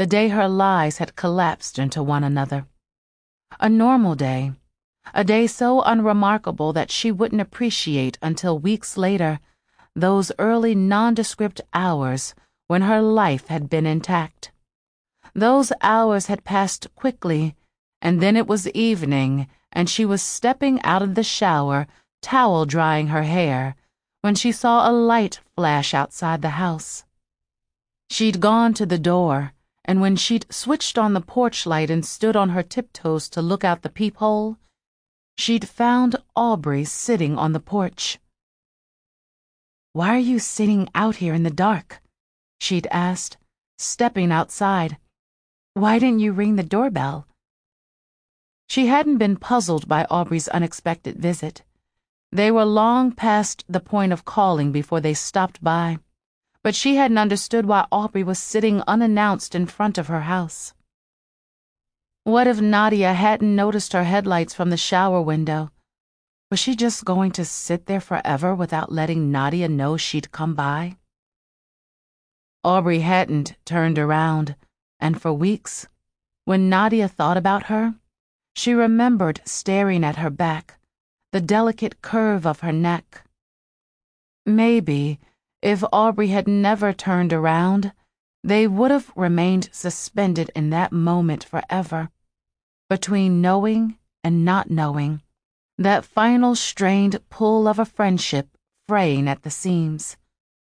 the day her lies had collapsed into one another. A normal day, a day so unremarkable that she wouldn't appreciate until weeks later those early nondescript hours when her life had been intact. Those hours had passed quickly, and then it was evening, and she was stepping out of the shower, towel drying her hair, when she saw a light flash outside the house. She'd gone to the door, and when she'd switched on the porch light and stood on her tiptoes to look out the peephole, she'd found Aubrey sitting on the porch. "Why are you sitting out here in the dark?" she'd asked, stepping outside. "Why didn't you ring the doorbell?" She hadn't been puzzled by Aubrey's unexpected visit. They were long past the point of calling before they stopped by, but she hadn't understood why Aubrey was sitting unannounced in front of her house. What if Nadia hadn't noticed her headlights from the shower window? Was she just going to sit there forever without letting Nadia know she'd come by? Aubrey hadn't turned around, and for weeks, when Nadia thought about her, she remembered staring at her back, the delicate curve of her neck. Maybe, if Aubrey had never turned around, they would have remained suspended in that moment forever, between knowing and not knowing, that final strained pull of a friendship fraying at the seams.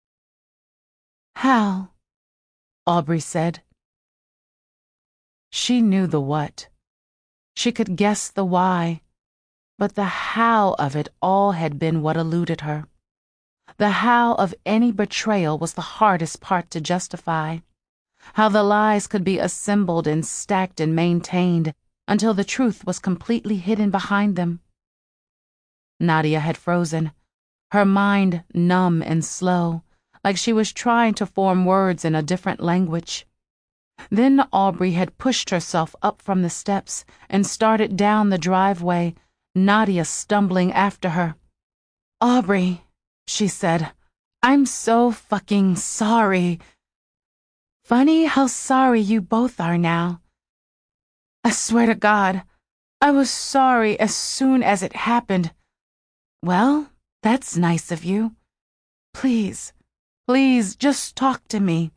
"Hal," Aubrey said. She knew the what. She could guess the why, but the how of it all had been what eluded her. The how of any betrayal was the hardest part to justify. How the lies could be assembled and stacked and maintained until the truth was completely hidden behind them. Nadia had frozen, her mind numb and slow, like she was trying to form words in a different language. Then Aubrey had pushed herself up from the steps and started down the driveway, Nadia stumbling after her. "Aubrey," she said, "I'm so fucking sorry. Funny how sorry you both are now. I swear to God, I was sorry as soon as it happened." "Well, that's nice of you. Please, please, just talk to me."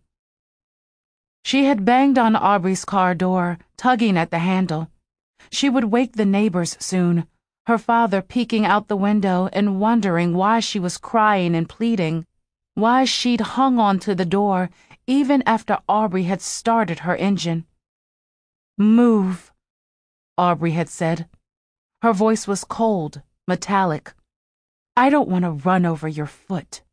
She had banged on Aubrey's car door, tugging at the handle. She would wake the neighbors soon, her father peeking out the window and wondering why she was crying and pleading, why she'd hung on to the door even after Aubrey had started her engine. "Move," Aubrey had said. Her voice was cold, metallic. "I don't want to run over your foot."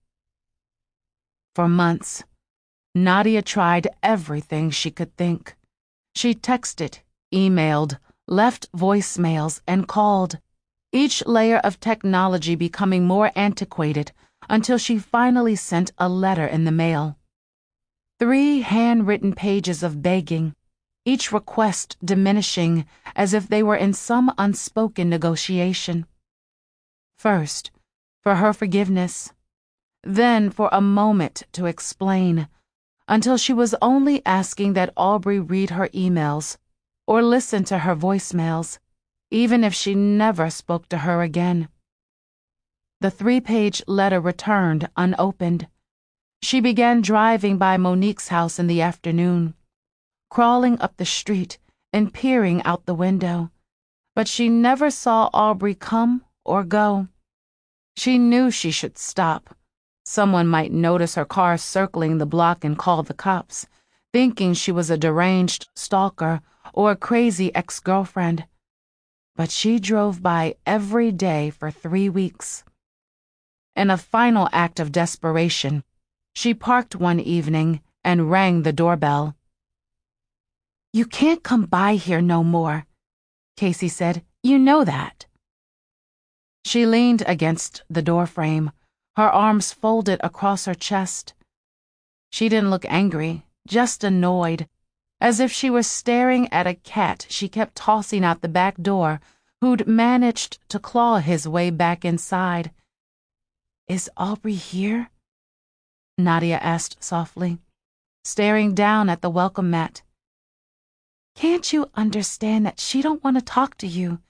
For months, Nadia tried everything she could think. She texted, emailed, left voicemails, and called, each layer of technology becoming more antiquated until she finally sent a letter in the mail. 3 handwritten pages of begging, each request diminishing as if they were in some unspoken negotiation. First, for her forgiveness, then for a moment to explain, until she was only asking that Aubrey read her emails or listen to her voicemails, even if she never spoke to her again. The 3-page letter returned unopened. She began driving by Monique's house in the afternoon, crawling up the street and peering out the window, but she never saw Aubrey come or go. She knew she should stop. Someone might notice her car circling the block and call the cops, thinking she was a deranged stalker or a crazy ex-girlfriend. But she drove by every day for 3 weeks. In a final act of desperation, she parked one evening and rang the doorbell. "You can't come by here no more," Casey said. "You know that." She leaned against the doorframe, her arms folded across her chest. She didn't look angry, just annoyed, as if she were staring at a cat she kept tossing out the back door who'd managed to claw his way back inside. "Is Aubrey here?" Nadia asked softly, staring down at the welcome mat. Can't you understand that she don't want to talk to you?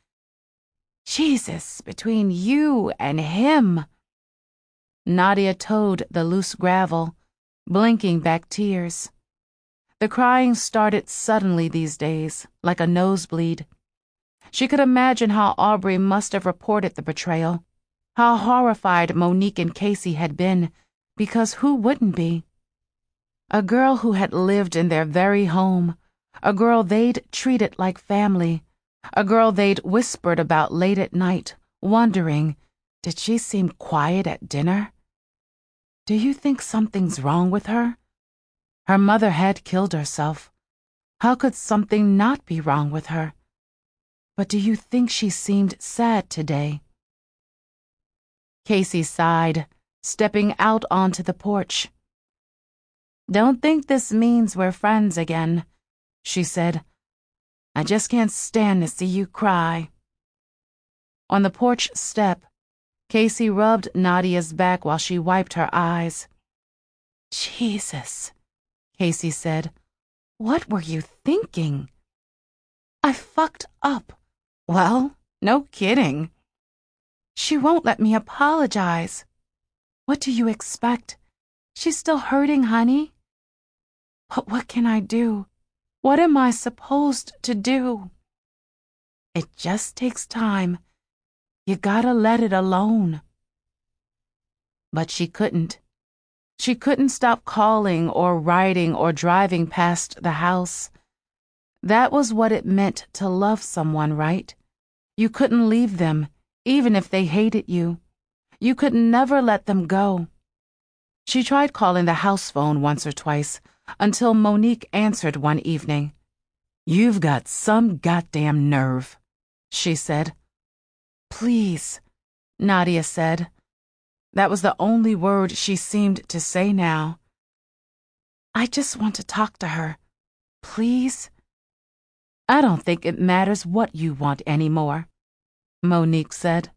Jesus, between you and him. Nadia toed the loose gravel, blinking back tears. The crying started suddenly these days, like a nosebleed. She could imagine how Aubrey must have reported the betrayal, how horrified Monique and Casey had been, because who wouldn't be? A girl who had lived in their very home, a girl they'd treated like family, a girl they'd whispered about late at night, wondering, did she seem quiet at dinner? Do you think something's wrong with her? Her mother had killed herself. How could something not be wrong with her? But do you think she seemed sad today? Casey sighed, stepping out onto the porch. Don't think this means we're friends again, she said. I just can't stand to see you cry. On the porch step, Casey rubbed Nadia's back while she wiped her eyes. Jesus, Casey said. What were you thinking? I fucked up. Well, no kidding. She won't let me apologize. What do you expect? She's still hurting, honey. But what can I do? What am I supposed to do? It just takes time. You gotta let it alone. But she couldn't. She couldn't stop calling or writing or driving past the house. That was what it meant to love someone, right? You couldn't leave them, even if they hated you. You could never let them go. She tried calling the house phone once or twice, until Monique answered one evening. You've got some goddamn nerve, she said. Please, Nadia said. That was the only word she seemed to say now. I just want to talk to her. Please? I don't think it matters what you want anymore, Monique said.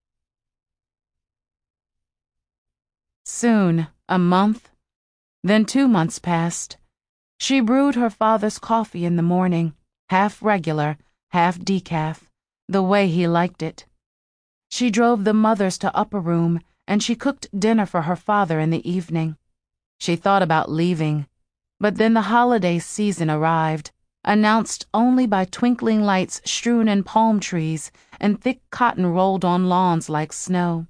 Soon, a month, then 2 months passed. She brewed her father's coffee in the morning, half regular, half decaf, the way he liked it. She drove the mothers to Upper Room, and she cooked dinner for her father in the evening. She thought about leaving, but then the holiday season arrived, announced only by twinkling lights strewn in palm trees and thick cotton rolled on lawns like snow.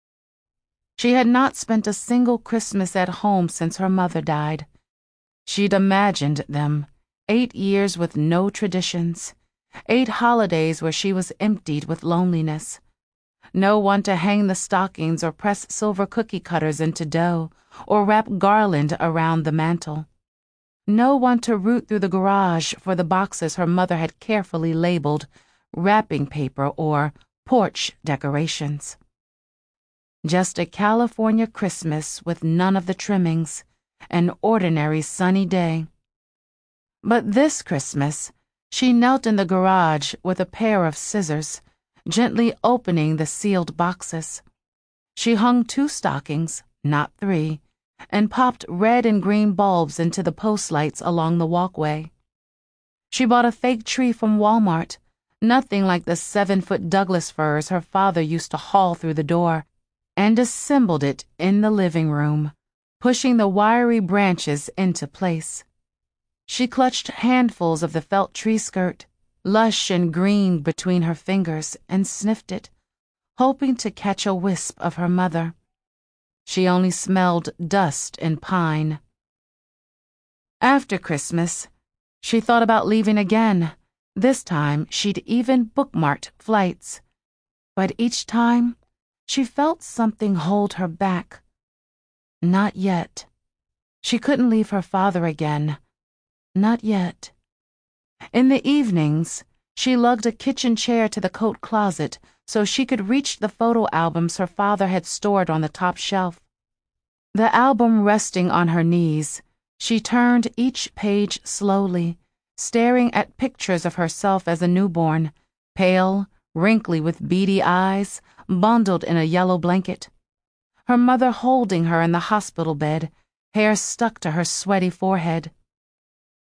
She had not spent a single Christmas at home since her mother died. She'd imagined them, 8 years with no traditions, 8 holidays where she was emptied with loneliness. No one to hang the stockings or press silver cookie cutters into dough or wrap garland around the mantel. No one to root through the garage for the boxes her mother had carefully labeled wrapping paper or porch decorations. Just a California Christmas with none of the trimmings, an ordinary sunny day. But this Christmas, she knelt in the garage with a pair of scissors, gently opening the sealed boxes. She hung 2 stockings, not 3, and popped red and green bulbs into the post lights along the walkway. She bought a fake tree from Walmart, nothing like the 7-foot Douglas firs her father used to haul through the door, and assembled it in the living room, pushing the wiry branches into place. She clutched handfuls of the felt tree skirt, lush and green between her fingers, and sniffed it, hoping to catch a wisp of her mother. She only smelled dust and pine. After Christmas, she thought about leaving again. This time she'd even bookmarked flights. But each time, she felt something hold her back. Not yet. She couldn't leave her father again. Not yet. In the evenings, she lugged a kitchen chair to the coat closet so she could reach the photo albums her father had stored on the top shelf. The album resting on her knees, she turned each page slowly, staring at pictures of herself as a newborn, pale, wrinkly with beady eyes, bundled in a yellow blanket. Her mother holding her in the hospital bed, hair stuck to her sweaty forehead.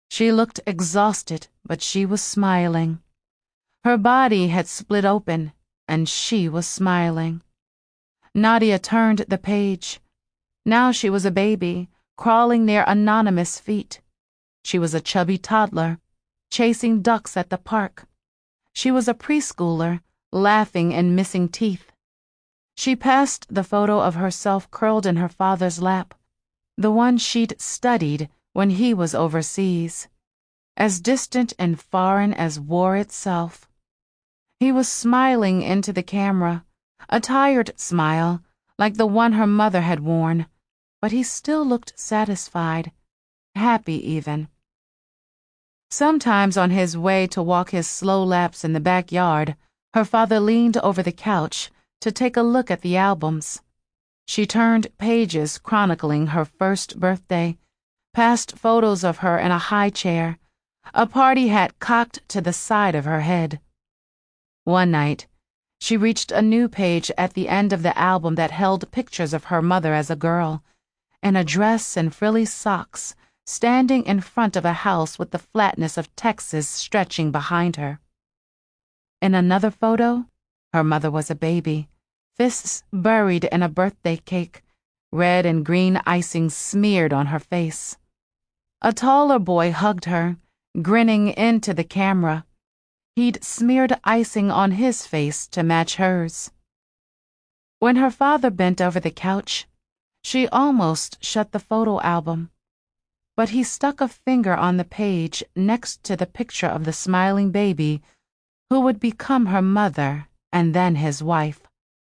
She looked exhausted, but she was smiling. Her body had split open, and she was smiling. Nadia turned the page. Now she was a baby, crawling near anonymous feet. She was a chubby toddler, chasing ducks at the park. She was a preschooler, laughing and missing teeth. She passed the photo of herself curled in her father's lap, the one she'd studied when he was overseas, as distant and foreign as war itself. He was smiling into the camera, a tired smile, like the one her mother had worn, but he still looked satisfied, happy even. Sometimes on his way to walk his slow laps in the backyard, her father leaned over the couch to take a look at the albums. She turned pages chronicling her first birthday, past photos of her in a high chair, a party hat cocked to the side of her head. One night, she reached a new page at the end of the album that held pictures of her mother as a girl, in a dress and frilly socks, standing in front of a house with the flatness of Texas stretching behind her. In another photo, her mother was a baby, fists buried in a birthday cake, red and green icing smeared on her face. A taller boy hugged her, grinning into the camera. He'd smeared icing on his face to match hers. When her father bent over the couch, she almost shut the photo album, but he stuck a finger on the page next to the picture of the smiling baby who would become her mother and then his wife.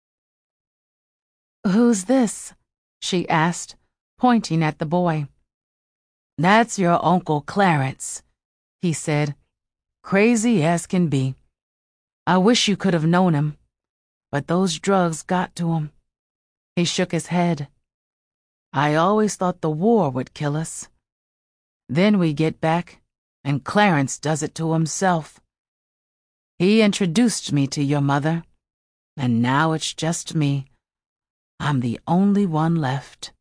"Who's this?" she asked, pointing at the boy. "That's your Uncle Clarence," he said, "crazy as can be. I wish you could have known him, but those drugs got to him." He shook his head. "I always thought the war would kill us. Then we get back, and Clarence does it to himself. He introduced me to your mother, and now it's just me. I'm the only one left."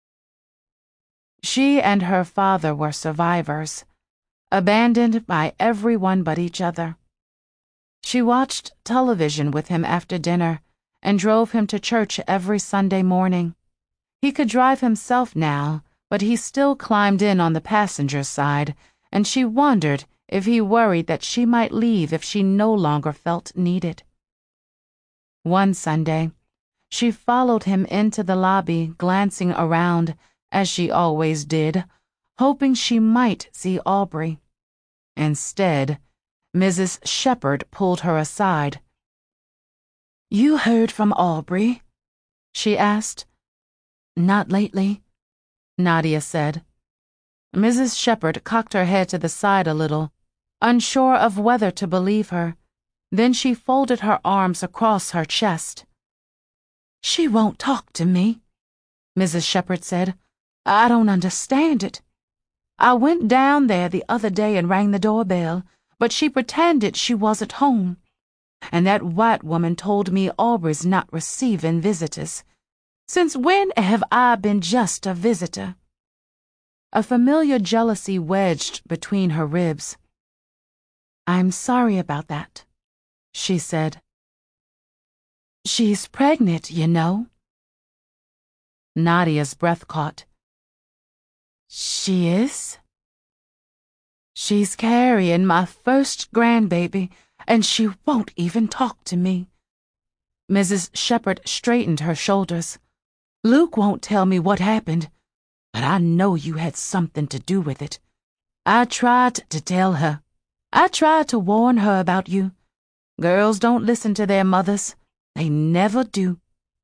She and her father were survivors, abandoned by everyone but each other. She watched television with him after dinner and drove him to church every Sunday morning. He could drive himself now, but he still climbed in on the passenger's side, and she wondered if he worried that she might leave if she no longer felt needed. One Sunday, she followed him into the lobby, glancing around, as she always did, hoping she might see Aubrey. Instead, Mrs. Shepherd pulled her aside. "You heard from Aubrey?" she asked. "Not lately," Nadia said. Mrs. Shepherd cocked her head to the side a little, unsure of whether to believe her. Then she folded her arms across her chest. "She won't talk to me," Mrs. Shepherd said. "I don't understand it. I went down there the other day and rang the doorbell, but she pretended she wasn't home. And that white woman told me Aubrey's not receiving visitors. Since when have I been just a visitor?" A familiar jealousy wedged between her ribs. "I'm sorry about that," she said. "She's pregnant, you know." Nadia's breath caught. "She is?" "She's carrying my first grandbaby, and she won't even talk to me." Mrs. Shepherd straightened her shoulders. "Luke won't tell me what happened, but I know you had something to do with it. I tried to tell her. I tried to warn her about you. Girls don't listen to their mothers. They never do."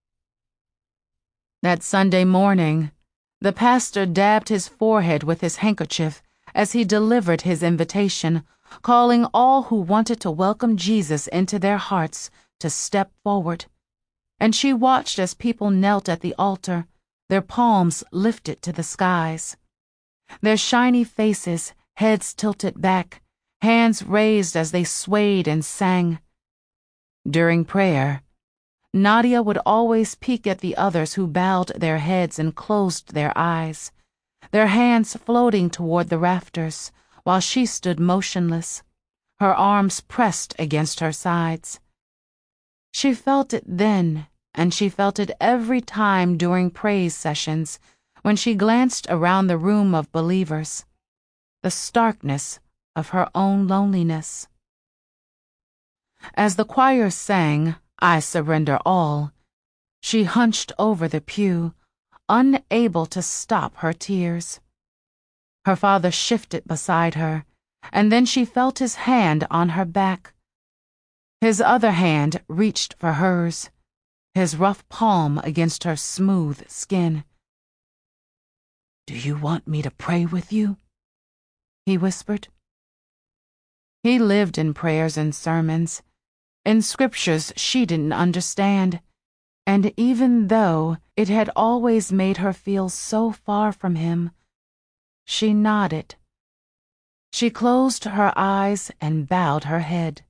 That Sunday morning, the pastor dabbed his forehead with his handkerchief as he delivered his invitation, calling all who wanted to welcome Jesus into their hearts to step forward. And she watched as people knelt at the altar, their palms lifted to the skies. Their shiny faces, heads tilted back, hands raised as they swayed and sang. During prayer, Nadia would always peek at the others who bowed their heads and closed their eyes, their hands floating toward the rafters, while she stood motionless, her arms pressed against her sides. She felt it then, and she felt it every time during praise sessions when she glanced around the room of believers, the starkness of her own loneliness. As the choir sang, "I Surrender All," she hunched over the pew, unable to stop her tears. Her father shifted beside her, and then she felt his hand on her back. His other hand reached for hers, his rough palm against her smooth skin. "Do you want me to pray with you?" he whispered. He lived in prayers and sermons, in scriptures she didn't understand, and even though it had always made her feel so far from him, she nodded. She closed her eyes and bowed her head.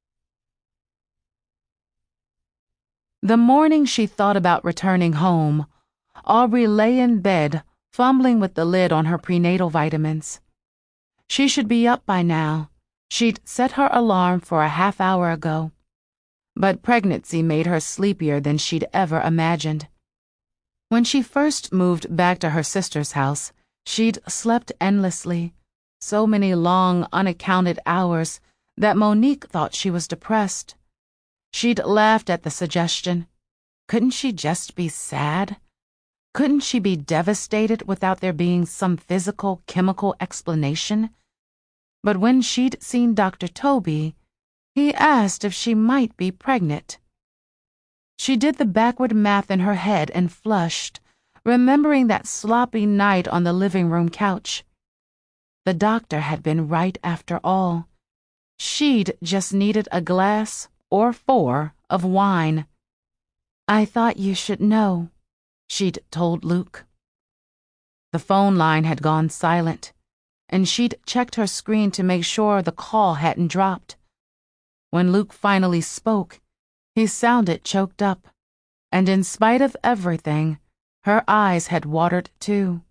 The morning she thought about returning home, Aubrey lay in bed, fumbling with the lid on her prenatal vitamins. She should be up by now. She'd set her alarm for a half hour ago. But pregnancy made her sleepier than she'd ever imagined. When she first moved back to her sister's house, she'd slept endlessly, so many long, unaccounted hours that Monique thought she was depressed. She'd laughed at the suggestion. Couldn't she just be sad? Couldn't she be devastated without there being some physical, chemical explanation? But when she'd seen Dr. Toby, he asked if she might be pregnant. She did the backward math in her head and flushed, remembering that sloppy night on the living room couch. The doctor had been right after all. She'd just needed a glass, or 4, of wine. "I thought you should know," she'd told Luke. The phone line had gone silent, and she'd checked her screen to make sure the call hadn't dropped. When Luke finally spoke, he sounded choked up, and in spite of everything, her eyes had watered too.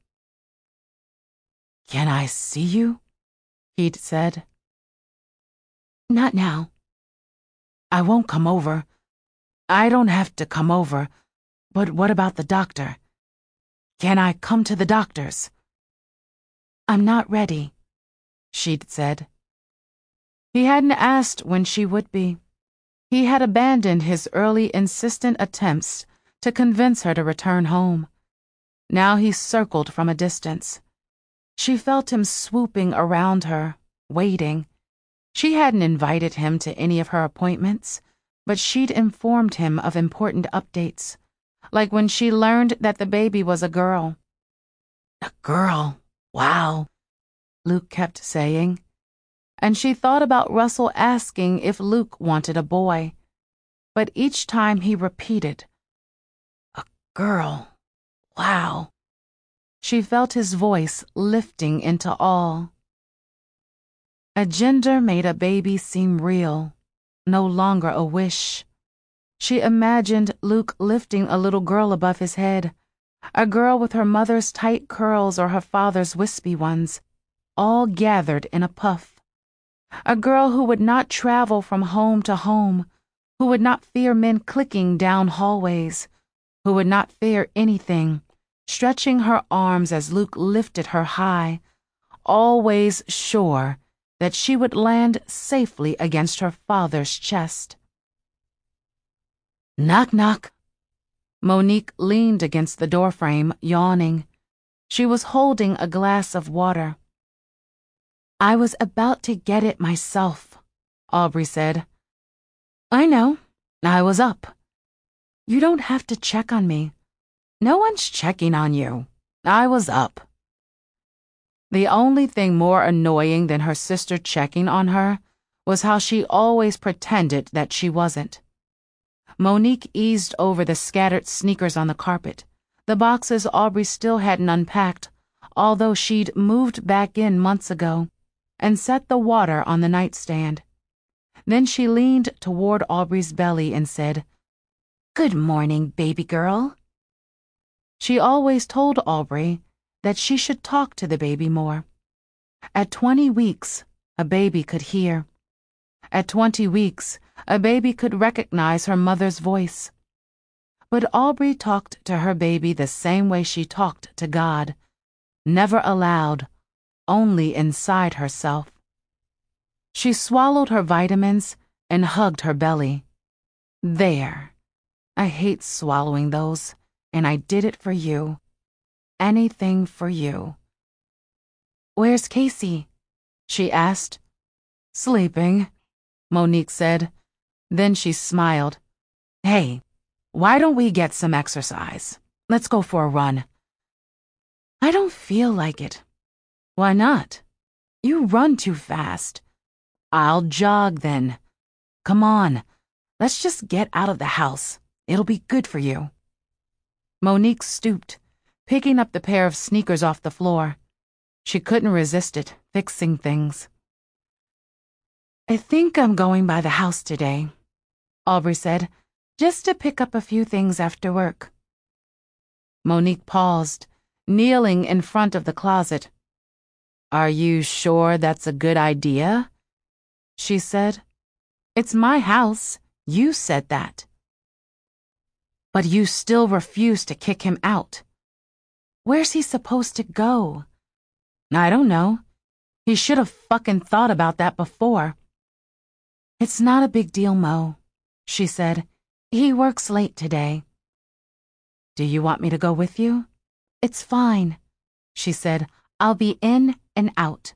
"Can I see you?" he'd said. "Not now." "I won't come over. I don't have to come over, but what about the doctor? Can I come to the doctor's?" "I'm not ready," she'd said. He hadn't asked when she would be. He had abandoned his early insistent attempts to convince her to return home. Now he circled from a distance. She felt him swooping around her, waiting. She hadn't invited him to any of her appointments, but she'd informed him of important updates, like when she learned that the baby was a girl. "A girl, wow," Luke kept saying. And she thought about Russell asking if Luke wanted a boy, but each time he repeated, "A girl, wow," she felt his voice lifting into awe. A gender made a baby seem real, no longer a wish. She imagined Luke lifting a little girl above his head, a girl with her mother's tight curls or her father's wispy ones, all gathered in a puff. A girl who would not travel from home to home, who would not fear men clicking down hallways, who would not fear anything, stretching her arms as Luke lifted her high, always sure that she would land safely against her father's chest. Knock, knock. Monique leaned against the doorframe, yawning. She was holding a glass of water. "I was about to get it myself," Aubrey said. "I know. I was up." "You don't have to check on me." "No one's checking on you. I was up." The only thing more annoying than her sister checking on her was how she always pretended that she wasn't. Monique eased over the scattered sneakers on the carpet, the boxes Aubrey still hadn't unpacked, although she'd moved back in months ago, and set the water on the nightstand. Then she leaned toward Aubrey's belly and said, "Good morning, baby girl." She always told Aubrey that she should talk to the baby more. At 20 weeks, a baby could hear. At 20 weeks, a baby could recognize her mother's voice. But Aubrey talked to her baby the same way she talked to God, never aloud, only inside herself. She swallowed her vitamins and hugged her belly. There. I hate swallowing those, and I did it for you. Anything for you. Where's Casey? She asked. Sleeping, Monique said. Then she smiled. Hey, why don't we get some exercise? Let's go for a run. I don't feel like it. Why not? You run too fast. I'll jog then. Come on, let's just get out of the house. It'll be good for you. Monique stooped, picking up the pair of sneakers off the floor. She couldn't resist it, fixing things. I think I'm going by the house today, Aubrey said, just to pick up a few things after work. Monique paused, kneeling in front of the closet. Are you sure that's a good idea? She said. It's my house. You said that. But you still refuse to kick him out. Where's he supposed to go? I don't know. He should have fucking thought about that before. It's not a big deal, Mo, she said. He works late today. Do you want me to go with you? It's fine, she said. I'll be in and out.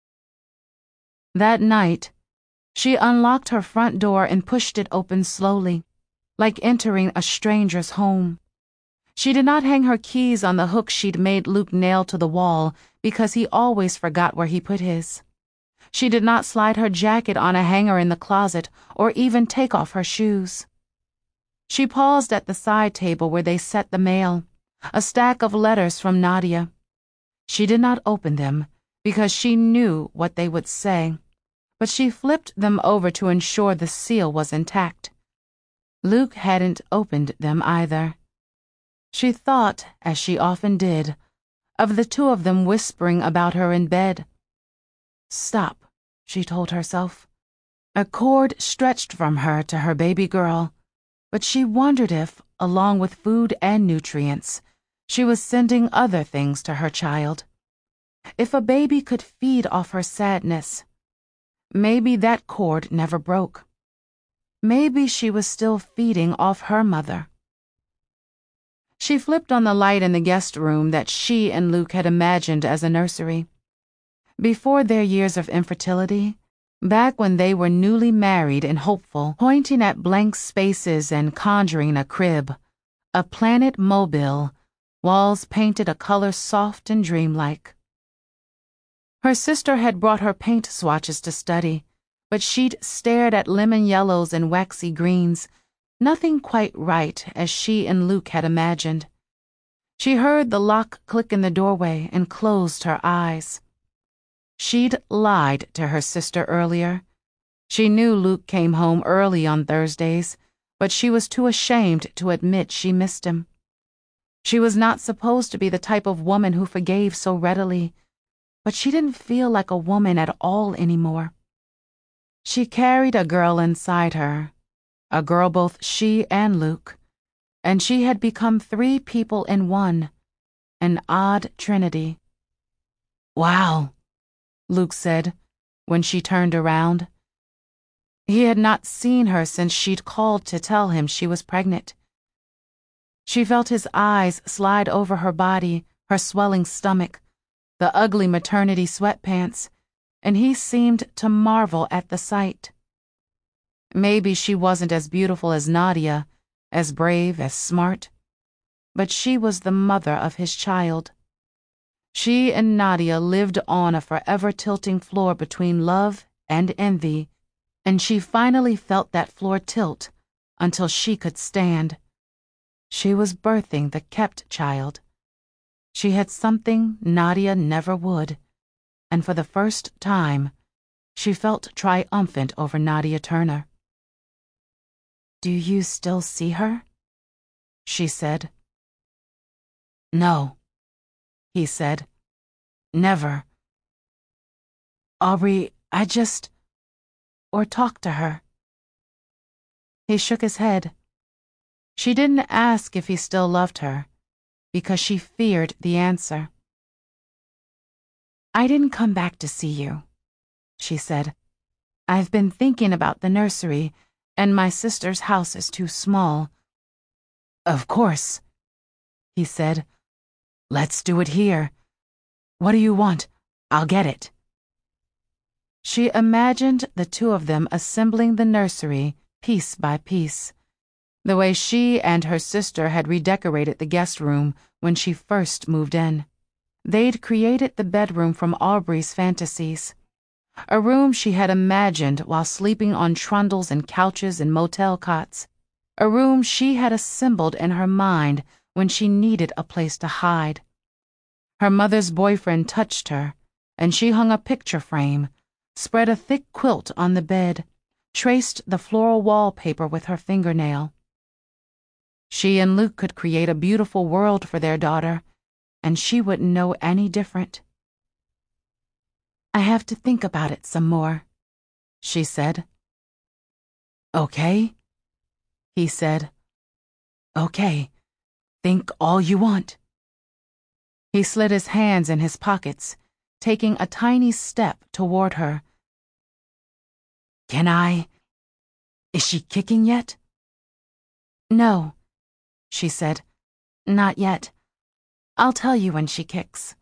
That night, she unlocked her front door and pushed it open slowly, like entering a stranger's home. She did not hang her keys on the hook she'd made Luke nail to the wall because he always forgot where he put his. She did not slide her jacket on a hanger in the closet or even take off her shoes. She paused at the side table where they set the mail, a stack of letters from Nadia. She did not open them because she knew what they would say, but she flipped them over to ensure the seal was intact. Luke hadn't opened them either. She thought, as she often did, of the two of them whispering about her in bed. Stop, she told herself. A cord stretched from her to her baby girl, but she wondered if, along with food and nutrients, she was sending other things to her child. If a baby could feed off her sadness, maybe that cord never broke. Maybe she was still feeding off her mother. She flipped on the light in the guest room that she and Luke had imagined as a nursery. Before their years of infertility, back when they were newly married and hopeful, pointing at blank spaces and conjuring a crib, a planet mobile, walls painted a color soft and dreamlike. Her sister had brought her paint swatches to study, but she'd stared at lemon yellows and waxy greens, nothing quite right as she and Luke had imagined. She heard the lock click in the doorway and closed her eyes. She'd lied to her sister earlier. She knew Luke came home early on Thursdays, but she was too ashamed to admit she missed him. She was not supposed to be the type of woman who forgave so readily, but she didn't feel like a woman at all anymore. She carried a girl inside her, a girl both she and Luke, and she had become three people in one, an odd trinity. Wow, Luke said, when she turned around. He had not seen her since she'd called to tell him she was pregnant. She felt his eyes slide over her body, her swelling stomach, the ugly maternity sweatpants, and he seemed to marvel at the sight. Maybe she wasn't as beautiful as Nadia, as brave, as smart, but she was the mother of his child. She and Nadia lived on a forever tilting floor between love and envy, and she finally felt that floor tilt until she could stand. She was birthing the kept child. She had something Nadia never would, and for the first time, she felt triumphant over Nadia Turner. Do you still see her? She said. No, he said. Never. Aubrey, or talk to her. He shook his head. She didn't ask if he still loved her, because she feared the answer. I didn't come back to see you, she said. I've been thinking about the nursery, and my sister's house is too small. Of course, he said. Let's do it here. What do you want? I'll get it. She imagined the two of them assembling the nursery piece by piece, the way she and her sister had redecorated the guest room when she first moved in. They'd created the bedroom from Aubrey's fantasies, a room she had imagined while sleeping on trundles and couches and motel cots, a room she had assembled in her mind when she needed a place to hide. Her mother's boyfriend touched her, and she hung a picture frame, spread a thick quilt on the bed, traced the floral wallpaper with her fingernail. She and Luke could create a beautiful world for their daughter, and she wouldn't know any different. I have to think about it some more, she said. Okay, he said. Okay, think all you want. He slid his hands in his pockets, taking a tiny step toward her. Can I? Is she kicking yet? No, she said. Not yet. I'll tell you when she kicks.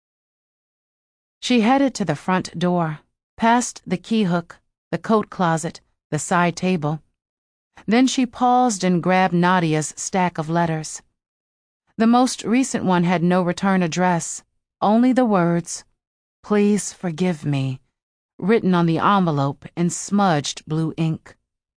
She headed to the front door, past the key hook, the coat closet, the side table. Then she paused and grabbed Nadia's stack of letters. The most recent one had no return address, only the words, "Please forgive me," written on the envelope in smudged blue ink.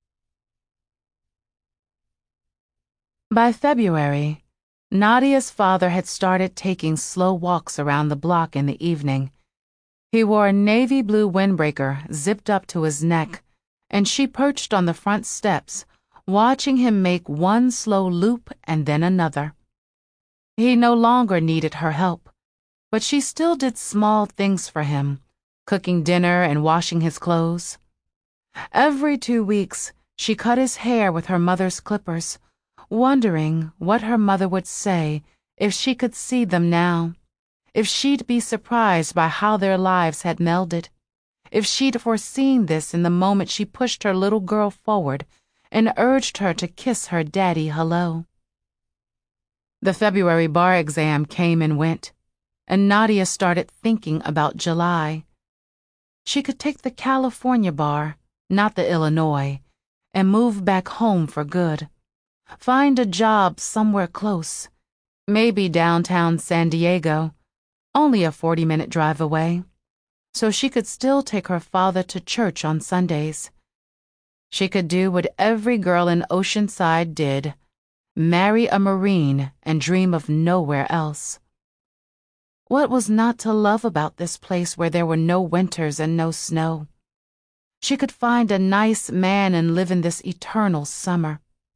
By February, Nadia's father had started taking slow walks around the block in the evening. He wore a navy blue windbreaker zipped up to his neck, and she perched on the front steps, watching him make one slow loop and then another. He no longer needed her help, but she still did small things for him, cooking dinner and washing his clothes. Every 2 weeks, she cut his hair with her mother's clippers, wondering what her mother would say if she could see them now, if she'd be surprised by how their lives had melded, if she'd foreseen this in the moment she pushed her little girl forward and urged her to kiss her daddy hello. The February bar exam came and went, and Nadia started thinking about July. She could take the California bar, not the Illinois, and move back home for good. Find a job somewhere close, maybe downtown San Diego, only a 40-minute drive away, so she could still take her father to church on Sundays. She could do what every girl in Oceanside did, marry a Marine and dream of nowhere else. What was not to love about this place where there were no winters and no snow? She could find a nice man and live in this eternal summer.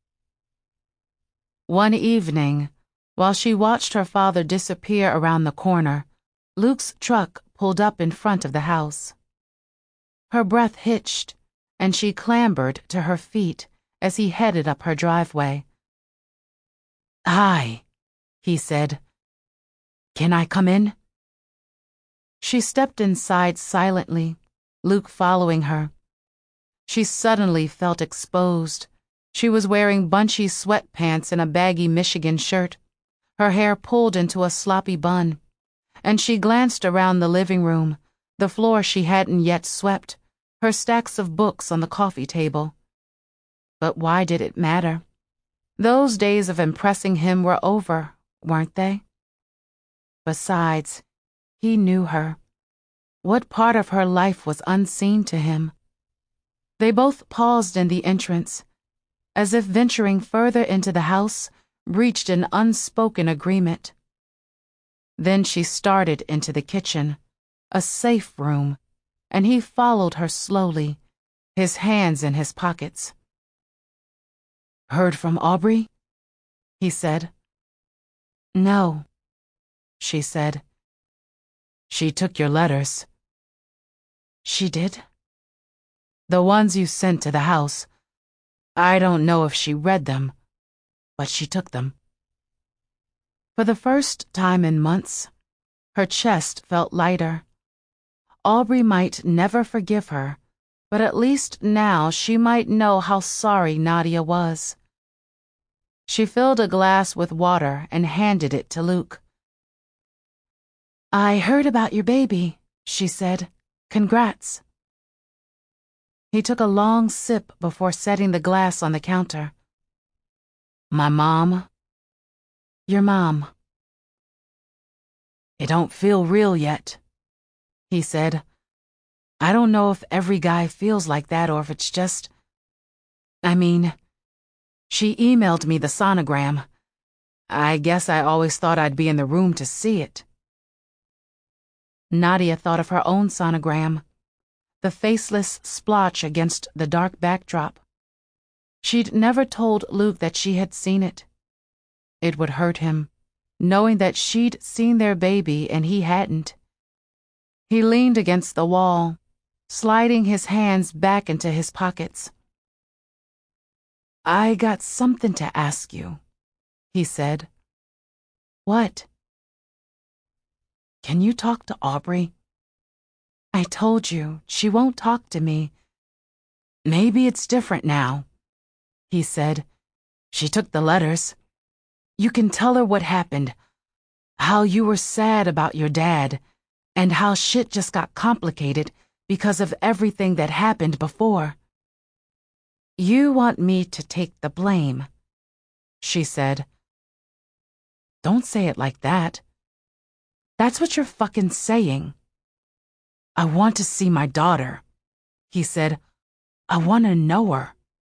One evening, while she watched her father disappear around the corner, Luke's truck pulled up in front of the house. Her breath hitched, and she clambered to her feet as he headed up her driveway. "Hi," he said. "Can I come in?" She stepped inside silently, Luke following her. She suddenly felt exposed. She was wearing bunchy sweatpants and a baggy Michigan shirt, her hair pulled into a sloppy bun, and she glanced around the living room, the floor she hadn't yet swept, her stacks of books on the coffee table. But why did it matter? Those days of impressing him were over, weren't they? Besides, he knew her. What part of her life was unseen to him? They both paused in the entrance, as if venturing further into the house reached an unspoken agreement. Then she started into the kitchen, a safe room, and he followed her slowly, his hands in his pockets. "Heard from Aubrey?" he said. "No," she said. "She took your letters." She did? The ones you sent to the house. I don't know if she read them, but she took them. For the first time in months, her chest felt lighter. Aubrey might never forgive her, but at least now she might know how sorry Nadia was. She filled a glass with water and handed it to Luke. I heard about your baby, she said. Congrats. He took a long sip before setting the glass on the counter. My mom? Your mom. It don't feel real yet, he said. I don't know if every guy feels like that or if it's just... she emailed me the sonogram. I guess I always thought I'd be in the room to see it. Nadia thought of her own sonogram, the faceless splotch against the dark backdrop. She'd never told Luke that she had seen it. It would hurt him, knowing that she'd seen their baby and he hadn't. He leaned against the wall, sliding his hands back into his pockets. I got something to ask you, he said. What? Can you talk to Aubrey? I told you, she won't talk to me. Maybe it's different now, he said. She took the letters. You can tell her what happened, how you were sad about your dad, and how shit just got complicated because of everything that happened before. You want me to take the blame, she said. Don't say it like that. That's what you're fucking saying. I want to see my daughter, he said. I want to know her.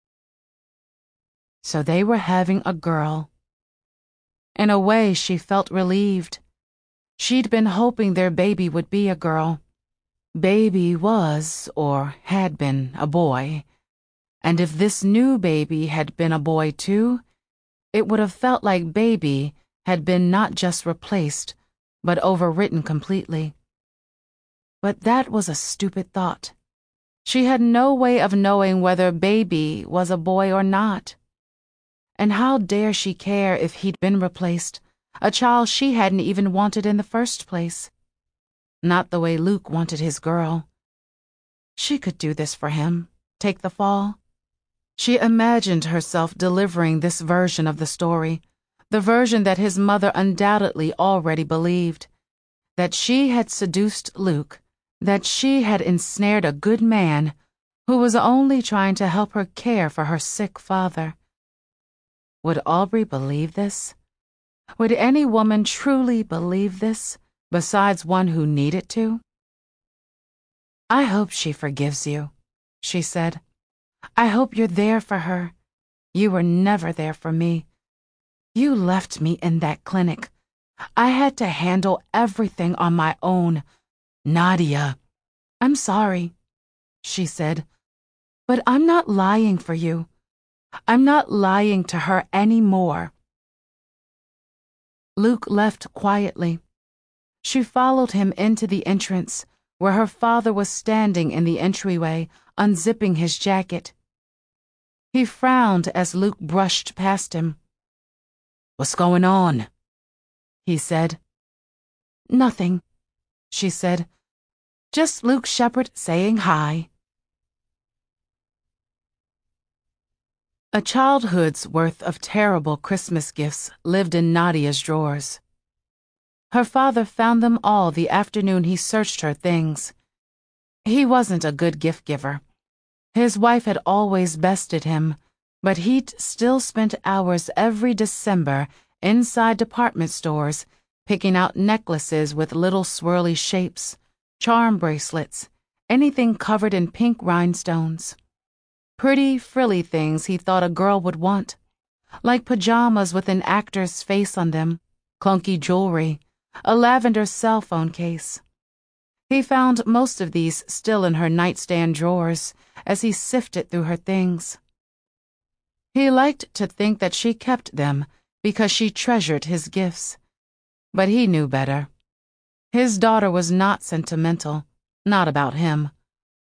So they were having a girl. In a way, she felt relieved. She'd been hoping their baby would be a girl. Baby was, or had been, a boy. And if this new baby had been a boy too, it would have felt like baby had been not just replaced, but overwritten completely. But that was a stupid thought. She had no way of knowing whether baby was a boy or not. And how dare she care if he'd been replaced, a child she hadn't even wanted in the first place? Not the way Luke wanted his girl. She could do this for him, take the fall. She imagined herself delivering this version of the story, the version that his mother undoubtedly already believed, that she had seduced Luke, that she had ensnared a good man who was only trying to help her care for her sick father. Would Aubrey believe this? Would any woman truly believe this, besides one who needed to? I hope she forgives you, she said. I hope you're there for her. You were never there for me. You left me in that clinic. I had to handle everything on my own. Nadia, I'm sorry, she said, but I'm not lying for you. I'm not lying to her anymore. Luke left quietly. She followed him into the entrance, where her father was standing in the entryway, unzipping his jacket. He frowned as Luke brushed past him. What's going on? He said. Nothing, she said. Just Luke Shepard saying hi. A childhood's worth of terrible Christmas gifts lived in Nadia's drawers. Her father found them all the afternoon he searched her things. He wasn't a good gift giver. His wife had always bested him, but he'd still spent hours every December inside department stores picking out necklaces with little swirly shapes, charm bracelets, anything covered in pink rhinestones. Pretty, frilly things he thought a girl would want, like pajamas with an actor's face on them, clunky jewelry, a lavender cell phone case. He found most of these still in her nightstand drawers as he sifted through her things. He liked to think that she kept them because she treasured his gifts, but he knew better. His daughter was not sentimental, not about him.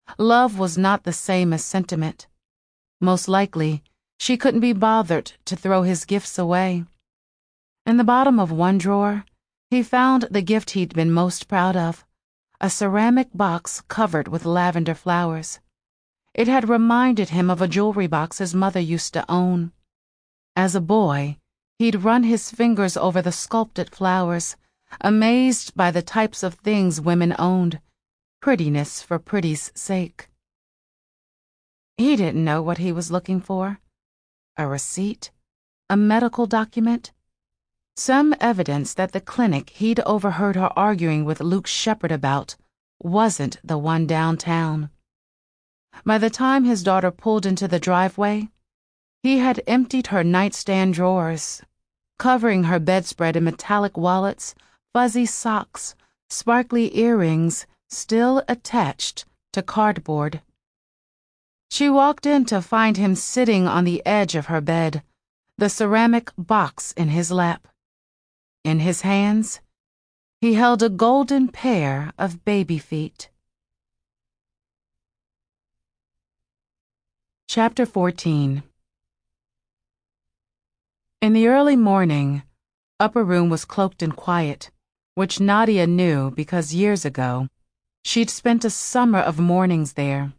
Love was not the same as sentiment. Most likely, she couldn't be bothered to throw his gifts away. In the bottom of one drawer, he found the gift he'd been most proud of, a ceramic box covered with lavender flowers. It had reminded him of a jewelry box his mother used to own. As a boy, he'd run his fingers over the sculpted flowers, amazed by the types of things women owned, prettiness for pretty's sake. He didn't know what he was looking for. A receipt? A medical document? Some evidence that the clinic he'd overheard her arguing with Luke Shepard about wasn't the one downtown. By the time his daughter pulled into the driveway, he had emptied her nightstand drawers, covering her bedspread in metallic wallets, fuzzy socks, sparkly earrings still attached to cardboard. She walked in to find him sitting on the edge of her bed, the ceramic box in his lap. In his hands, he held a golden pair of baby feet. Chapter 14. In the early morning, Upper Room was cloaked in quiet, which Nadia knew because years ago she'd spent a summer of mornings there.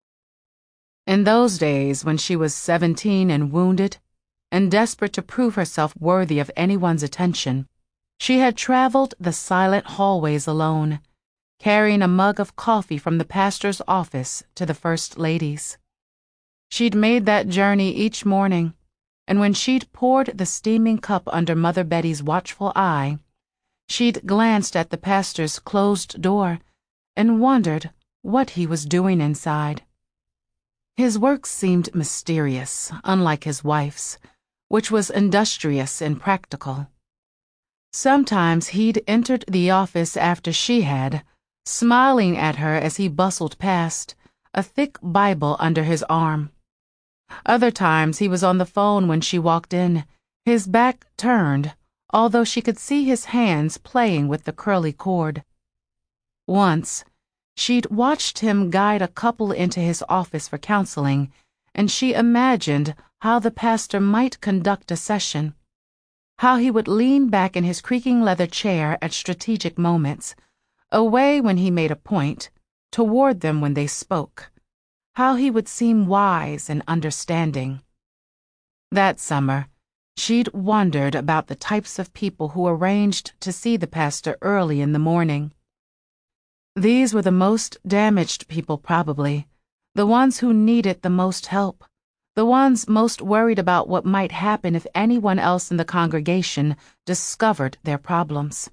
In those days, when she was 17 and wounded, and desperate to prove herself worthy of anyone's attention, she had traveled the silent hallways alone, carrying a mug of coffee from the pastor's office to the First Lady's. She'd made that journey each morning, and when she'd poured the steaming cup under Mother Betty's watchful eye, she'd glanced at the pastor's closed door and wondered what he was doing inside. His work seemed mysterious, unlike his wife's, which was industrious and practical. Sometimes he'd entered the office after she had, smiling at her as he bustled past, a thick Bible under his arm. Other times he was on the phone when she walked in, his back turned, although she could see his hands playing with the curly cord. Once, she'd watched him guide a couple into his office for counseling, and she imagined how the pastor might conduct a session, how he would lean back in his creaking leather chair at strategic moments, away when he made a point, toward them when they spoke, how he would seem wise and understanding. That summer, she'd wondered about the types of people who arranged to see the pastor early in the morning. These were the most damaged people, probably, the ones who needed the most help, the ones most worried about what might happen if anyone else in the congregation discovered their problems.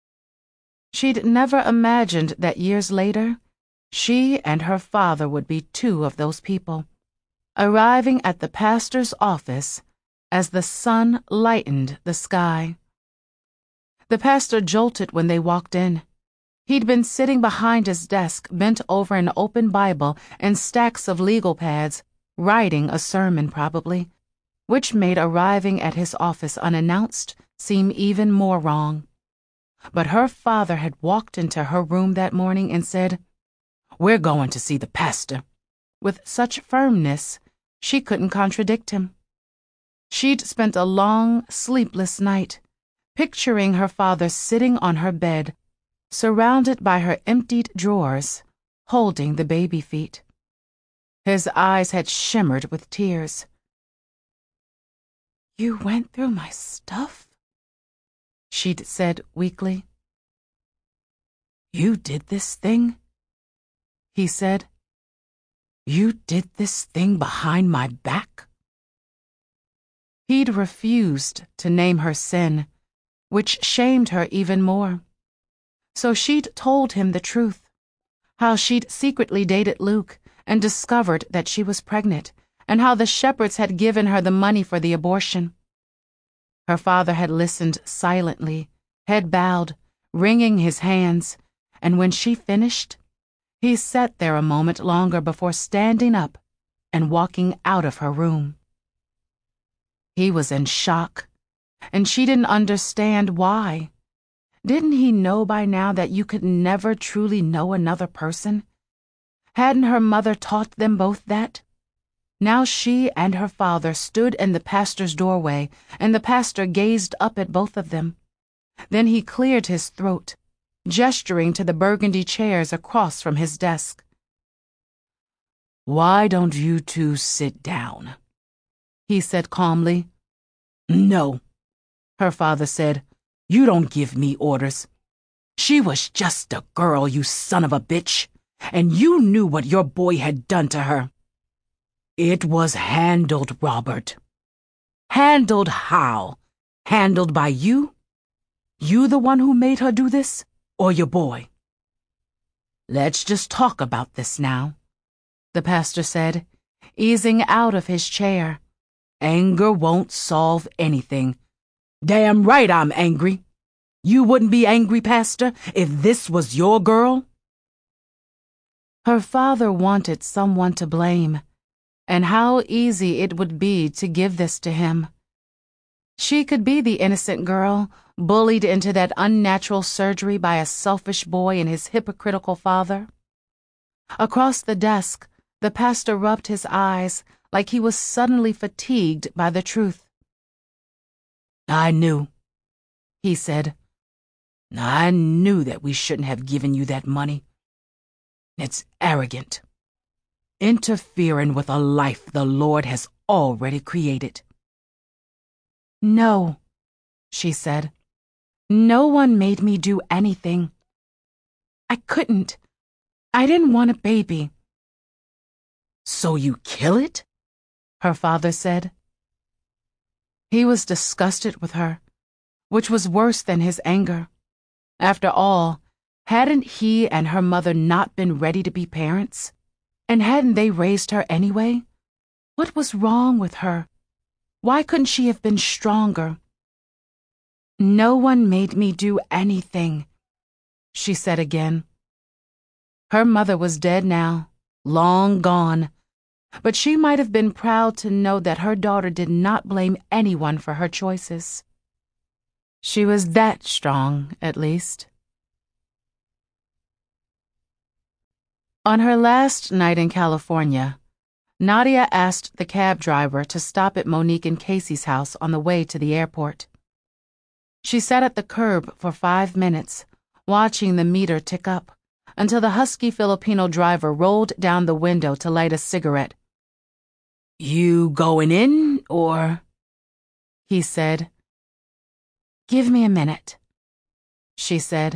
She'd never imagined that years later, she and her father would be two of those people, arriving at the pastor's office as the sun lightened the sky. The pastor jolted when they walked in. He'd been sitting behind his desk, bent over an open Bible and stacks of legal pads, writing a sermon probably, which made arriving at his office unannounced seem even more wrong. But her father had walked into her room that morning and said, "We're going to see the pastor," with such firmness she couldn't contradict him. She'd spent a long, sleepless night, picturing her father sitting on her bed, surrounded by her emptied drawers, holding the baby feet. His eyes had shimmered with tears. "You went through my stuff?" she'd said weakly. "You did this thing?" he said. "You did this thing behind my back?" He'd refused to name her sin, which shamed her even more. So she'd told him the truth, how she'd secretly dated Luke and discovered that she was pregnant, and how the Shepards had given her the money for the abortion. Her father had listened silently, head bowed, wringing his hands, and when she finished, he sat there a moment longer before standing up and walking out of her room. He was in shock, and she didn't understand why. Didn't he know by now that you could never truly know another person? Hadn't her mother taught them both that? Now she and her father stood in the pastor's doorway, and the pastor gazed up at both of them. Then he cleared his throat, gesturing to the burgundy chairs across from his desk. "Why don't you two sit down?" he said calmly. "No," her father said. "You don't give me orders. She was just a girl, you son of a bitch, and you knew what your boy had done to her." "It was handled, Robert." "Handled how? Handled by you? You the one who made her do this, or your boy?" "Let's just talk about this now," the pastor said, easing out of his chair. "Anger won't solve anything." "Damn right I'm angry. You wouldn't be angry, Pastor, if this was your girl?" Her father wanted someone to blame, and how easy it would be to give this to him. She could be the innocent girl, bullied into that unnatural surgery by a selfish boy and his hypocritical father. Across the desk, the pastor rubbed his eyes like he was suddenly fatigued by the truth. "I knew," he said. "I knew that we shouldn't have given you that money. It's arrogant. Interfering with a life the Lord has already created." "No," she said. "No one made me do anything. I couldn't. I didn't want a baby." "So you kill it?" her father said. He was disgusted with her, which was worse than his anger. After all, hadn't he and her mother not been ready to be parents? And hadn't they raised her anyway? What was wrong with her? Why couldn't she have been stronger? "No one made me do anything," she said again. Her mother was dead now, long gone, but she might have been proud to know that her daughter did not blame anyone for her choices. She was that strong, at least. On her last night in California, Nadia asked the cab driver to stop at Monique and Casey's house on the way to the airport. She sat at the curb for 5 minutes, watching the meter tick up, until the husky Filipino driver rolled down the window to light a cigarette. "You going in, or?" he said. "Give me a minute," she said.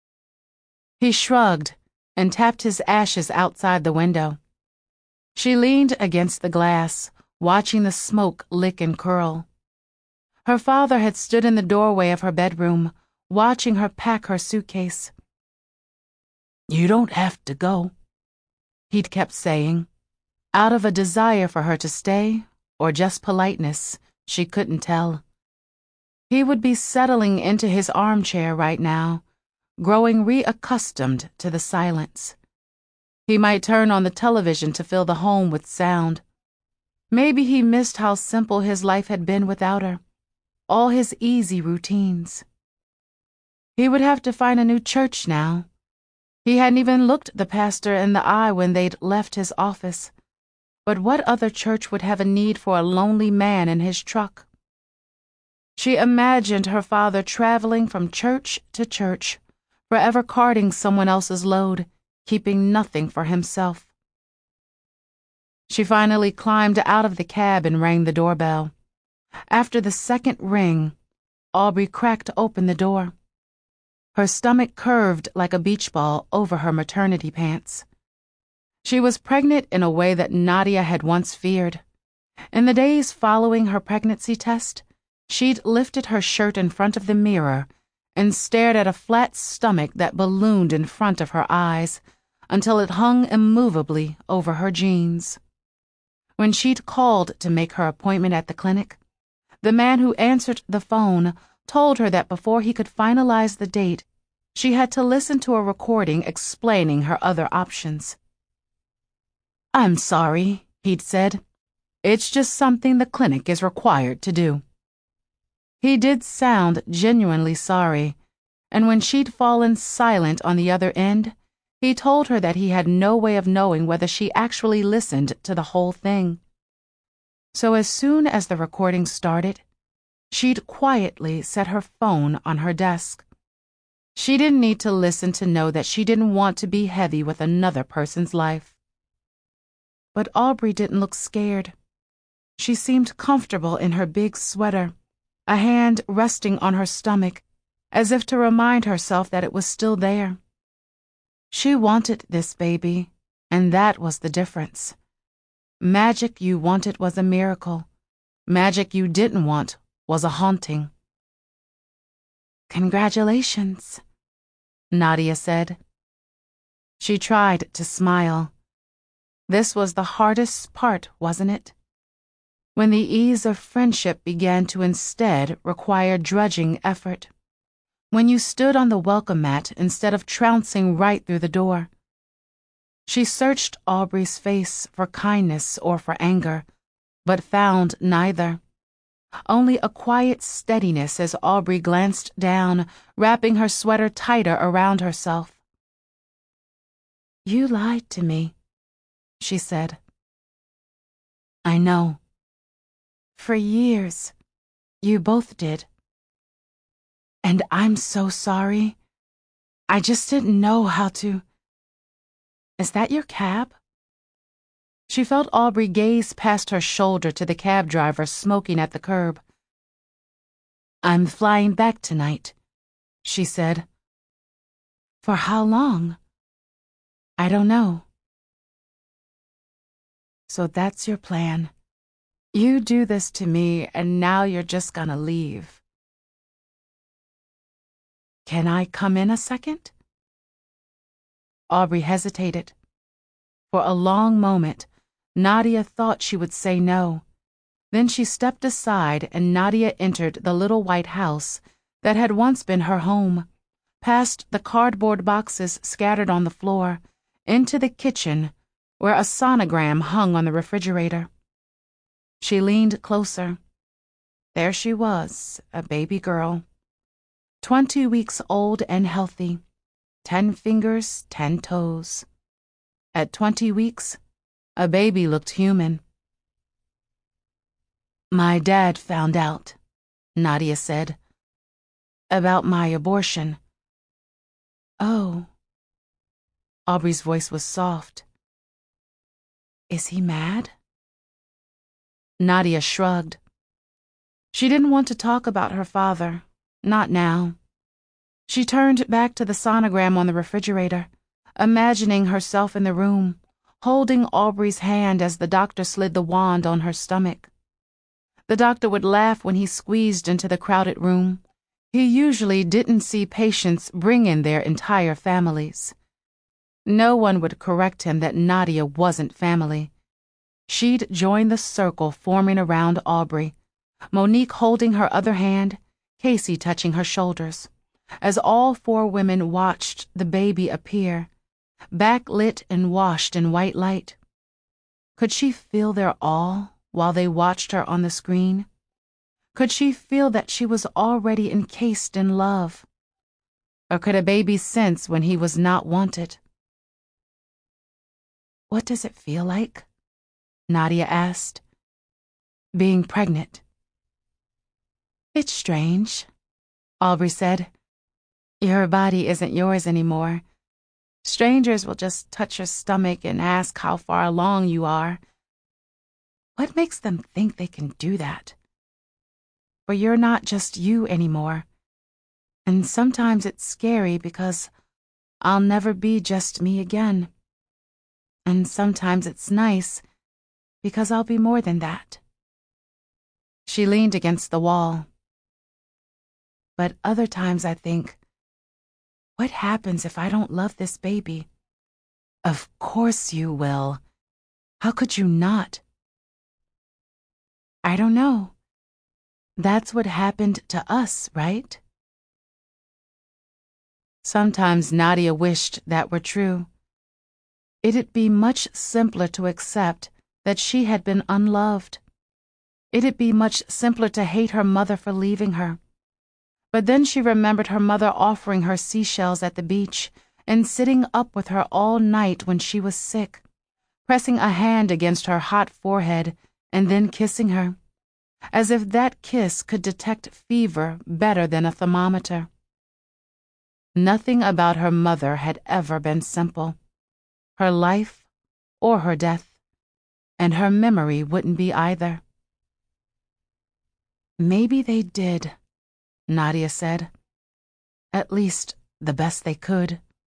He shrugged and tapped his ashes outside the window. She leaned against the glass, watching the smoke lick and curl. Her father had stood in the doorway of her bedroom, watching her pack her suitcase. "You don't have to go," he'd kept saying, out of a desire for her to stay, or just politeness, she couldn't tell. He would be settling into his armchair right now, growing reaccustomed to the silence. He might turn on the television to fill the home with sound. Maybe he missed how simple his life had been without her, all his easy routines. He would have to find a new church now. He hadn't even looked the pastor in the eye when they'd left his office. But what other church would have a need for a lonely man in his truck? She imagined her father traveling from church to church, forever carting someone else's load, keeping nothing for himself. She finally climbed out of the cab and rang the doorbell. After the second ring, Aubrey cracked open the door. Her stomach curved like a beach ball over her maternity pants. She was pregnant in a way that Nadia had once feared. In the days following her pregnancy test, she'd lifted her shirt in front of the mirror and stared at a flat stomach that ballooned in front of her eyes until it hung immovably over her jeans. When she'd called to make her appointment at the clinic, the man who answered the phone told her that before he could finalize the date, she had to listen to a recording explaining her other options. "I'm sorry," he'd said. "It's just something the clinic is required to do." He did sound genuinely sorry, and when she'd fallen silent on the other end, He told her that he had no way of knowing whether she actually listened to the whole thing. So as soon as the recording started, she'd quietly set her phone on her desk. She didn't need to listen to know that she didn't want to be heavy with another person's life. But Aubrey didn't look scared. She seemed comfortable in her big sweater, a hand resting on her stomach, as if to remind herself that it was still there. She wanted this baby, and that was the difference. Magic you wanted was a miracle. Magic you didn't want was a haunting. "Congratulations," Nadia said. She tried to smile. This was the hardest part, wasn't it? When the ease of friendship began to instead require drudging effort. When you stood on the welcome mat instead of trouncing right through the door. She searched Aubrey's face for kindness or for anger, but found neither. Only a quiet steadiness as Aubrey glanced down, wrapping her sweater tighter around herself. "You lied to me," she said. "I know. For years, you both did. And I'm so sorry. I just didn't know how to. Is that your cab?" She felt Aubrey gaze past her shoulder to the cab driver smoking at the curb. "I'm flying back tonight," she said. "For how long?" "I don't know." "So that's your plan. You do this to me, and now you're just gonna leave." "Can I come in a second?" Aubrey hesitated. For a long moment, Nadia thought she would say no. Then she stepped aside and Nadia entered the little white house that had once been her home, past the cardboard boxes scattered on the floor, into the kitchen where a sonogram hung on the refrigerator. She leaned closer. There she was, a baby girl. 20 weeks old and healthy. 10 fingers, 10 toes. At 20 weeks, a baby looked human. "My dad found out," Nadia said, "about my abortion." "Oh." Aubrey's voice was soft. "Is he mad?" Nadia shrugged. She didn't want to talk about her father, not now. She turned back to the sonogram on the refrigerator, imagining herself in the room, holding Aubrey's hand as the doctor slid the wand on her stomach. The doctor would laugh when he squeezed into the crowded room. He usually didn't see patients bring in their entire families. No one would correct him that Nadia wasn't family. She'd join the circle forming around Aubrey, Monique holding her other hand, Casey touching her shoulders, as all 4 women watched the baby appear, backlit and washed in white light. Could she feel their awe while they watched her on the screen? Could she feel that she was already encased in love? Or could a baby sense when he was not wanted? "What does it feel like?" Nadia asked. "Being pregnant." "It's strange," Aubrey said. "Your body isn't yours anymore. Strangers will just touch your stomach and ask how far along you are. What makes them think they can do that? For you're not just you anymore. And sometimes it's scary because I'll never be just me again. And sometimes it's nice because I'll be more than that." She leaned against the wall. "But other times I think, what happens if I don't love this baby?" "Of course you will. How could you not?" "I don't know. That's what happened to us, right?" Sometimes Nadia wished that were true. It'd be much simpler to accept that she had been unloved. It'd be much simpler to hate her mother for leaving her. But then she remembered her mother offering her seashells at the beach and sitting up with her all night when she was sick, pressing a hand against her hot forehead and then kissing her, as if that kiss could detect fever better than a thermometer. Nothing about her mother had ever been simple, her life or her death, and her memory wouldn't be either. "Maybe they did," Nadia said. "At least, the best they could."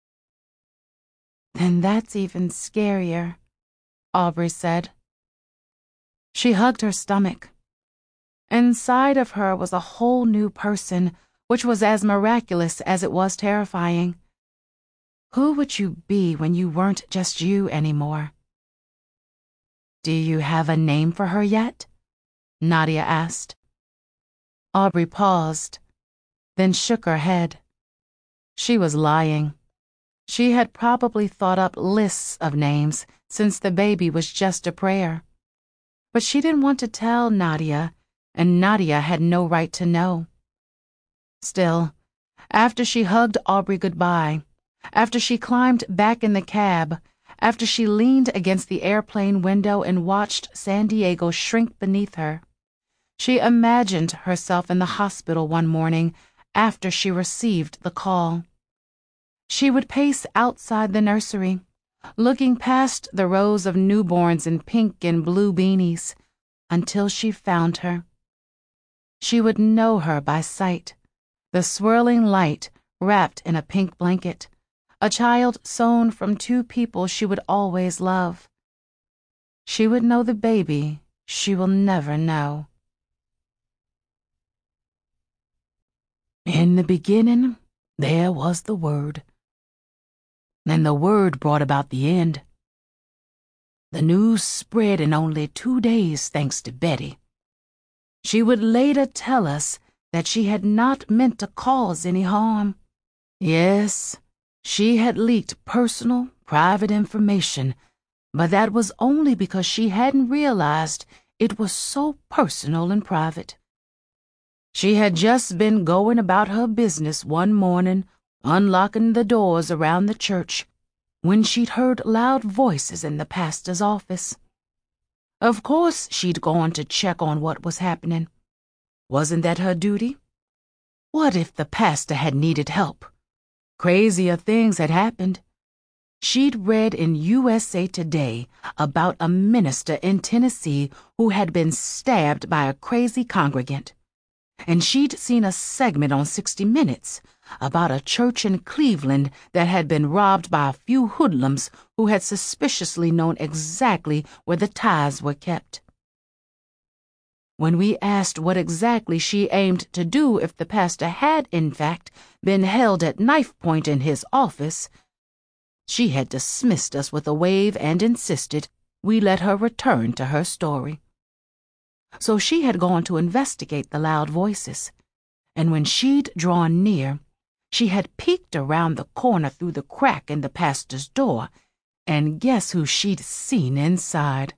"Then that's even scarier," Aubrey said. She hugged her stomach. Inside of her was a whole new person, which was as miraculous as it was terrifying. Who would you be when you weren't just you anymore? "Do you have a name for her yet?" Nadia asked. Aubrey paused, then shook her head. She was lying. She had probably thought up lists of names since the baby was just a prayer. But she didn't want to tell Nadia, and Nadia had no right to know. Still, after she hugged Aubrey goodbye, after she climbed back in the cab, after she leaned against the airplane window and watched San Diego shrink beneath her, she imagined herself in the hospital one morning after she received the call. She would pace outside the nursery, looking past the rows of newborns in pink and blue beanies, until she found her. She would know her by sight, the swirling light wrapped in a pink blanket, a child sewn from two people she would always love. She would know the baby she will never know. "In the beginning, there was the Word. And the Word brought about the end. The news spread in only 2 days thanks to Betty. She would later tell us that she had not meant to cause any harm. Yes, she had leaked personal, private information, but that was only because she hadn't realized it was so personal and private. She had just been going about her business one morning, unlocking the doors around the church, when she'd heard loud voices in the pastor's office. Of course she'd gone to check on what was happening. Wasn't that her duty? What if the pastor had needed help? Crazier things had happened. She'd read in USA Today about a minister in Tennessee who had been stabbed by a crazy congregant. And she'd seen a segment on 60 Minutes about a church in Cleveland that had been robbed by a few hoodlums who had suspiciously known exactly where the tithes were kept. When we asked what exactly she aimed to do if the pastor had, in fact, been held at knife point in his office, she had dismissed us with a wave and insisted we let her return to her story. So she had gone to investigate the loud voices, and when she'd drawn near, she had peeked around the corner through the crack in the pastor's door, and guess who she'd seen inside?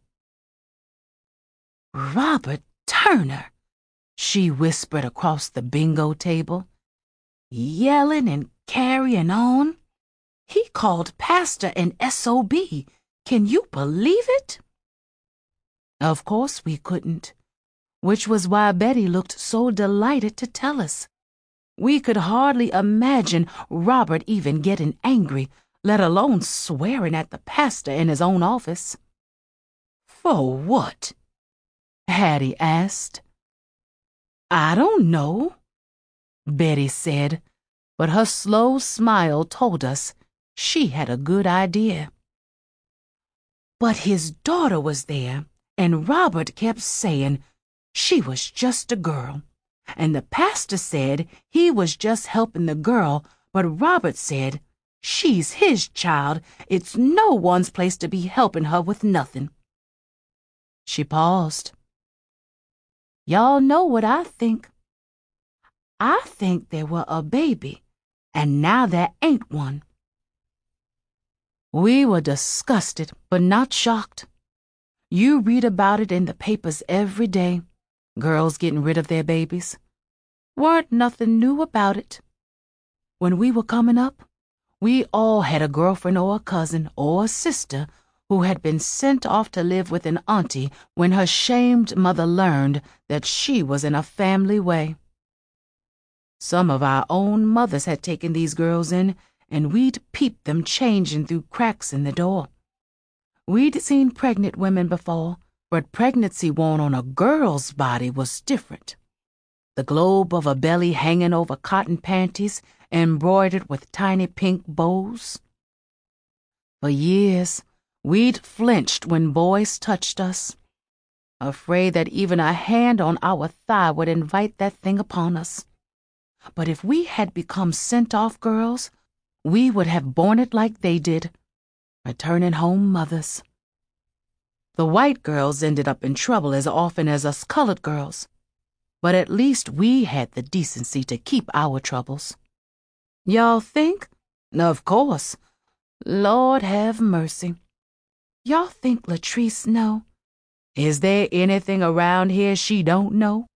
"Robert Turner," she whispered across the bingo table. "Yelling and carrying on. He called Pastor an SOB. Can you believe it?" Of course we couldn't, which was why Betty looked so delighted to tell us. We could hardly imagine Robert even getting angry, let alone swearing at the pastor in his own office. "For what?" Hattie asked. "I don't know," Betty said, but her slow smile told us she had a good idea. "But his daughter was there, and Robert kept saying she was just a girl, and the pastor said he was just helping the girl, but Robert said, she's his child, it's no one's place to be helping her with nothing." She paused. "Y'all know what I think. I think there were a baby, and now there ain't one." We were disgusted, but not shocked. You read about it in the papers every day, girls getting rid of their babies. Weren't nothing new about it. When we were coming up, We all had a girlfriend or a cousin or a sister who had been sent off to live with an auntie when her shamed mother learned that she was in a family way. Some of our own mothers had taken these girls in, and we'd peeped them changing through cracks in the door. We'd seen pregnant women before, but pregnancy worn on a girl's body was different. The globe of a belly hanging over cotton panties embroidered with tiny pink bows. For years, we'd flinched when boys touched us, afraid that even a hand on our thigh would invite that thing upon us. But if we had become sent-off girls, we would have borne it like they did, returning home mothers. The white girls ended up in trouble as often as us colored girls, but at least we had the decency to keep our troubles. Y'all think? Of course. Lord have mercy. Y'all think Latrice know? Is there anything around here she don't know?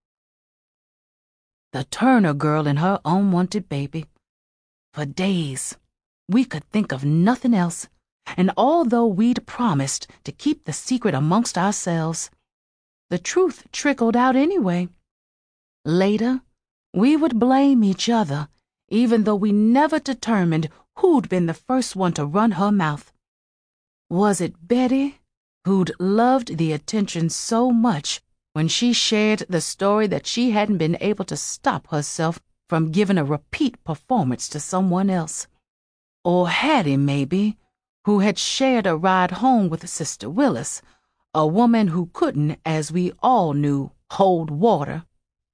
The Turner girl and her unwanted baby. For days, we could think of nothing else, and although we'd promised to keep the secret amongst ourselves, the truth trickled out anyway. Later, we would blame each other, even though we never determined who'd been the first one to run her mouth. Was it Betty, who'd loved the attention so much when she shared the story that she hadn't been able to stop herself from giving a repeat performance to someone else? Or Hattie, maybe, who had shared a ride home with Sister Willis, a woman who couldn't, as we all knew, hold water?